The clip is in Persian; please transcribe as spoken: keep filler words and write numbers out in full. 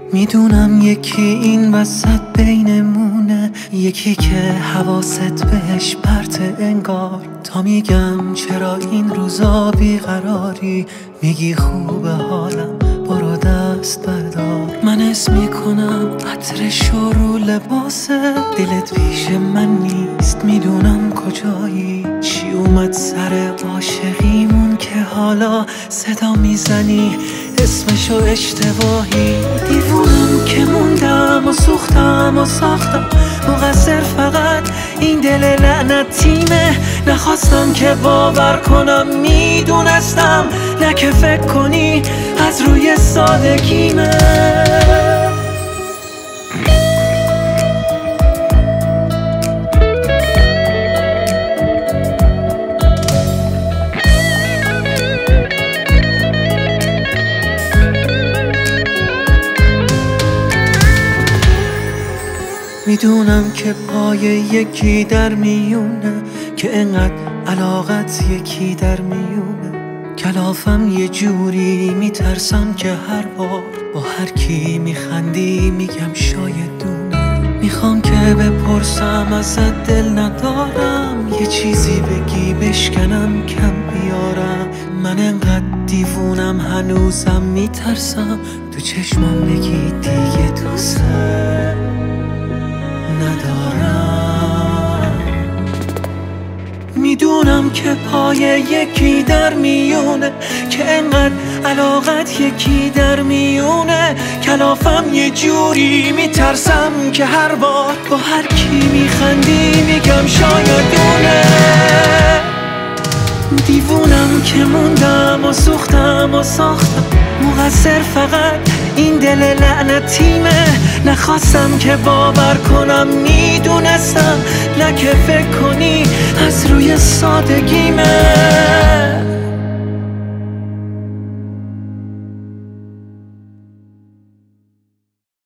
میدونم یکی این وسط بینمونه، یکی که حواست بهش پرته انگار. تا میگم چرا این روزا بیقراری، میگی خوبه حالم برو دست بردار. من اسم میکنم عطرش رو لباسه، دلت پیش من نیست میدونم کجایی. چی اومد سر عاشقیمون که حالا صدا میزنی اسمشو اشتباهی. دیوونم که موندم و سوختم و ساختم، مقصر فقط این دل لعنتیمه. نخواستم که باور کنم میدونستم، نه که فکر کنی از روی سادگیمه. میدونم که پای یکی در میونه، که انقدر علاقت یکی در میونه. کلافم یه جوری میترسم که هر بار با هر کی میخندی میگم شاید دونه. میخوام که بپرسم ازت دل ندارم، یه چیزی بگی بشکنم کم بیارم. من انقدر دیوونم هنوزم میترسم تو چشمام بگی دیگه دوست ندارم. میدونم که پای یکی در میونه، که انقدر علاقت یکی در میونه. کلافم یه جوری میترسم که هر بار با هر کی میخندی میگم شاید دونه. دیوونم که موندم و سوختم و ساختم، مقصر فقط این دل لعنتیمه. نخواستم که باور کنم میدونستم، نه که فکر کنی از روی سادگیمه.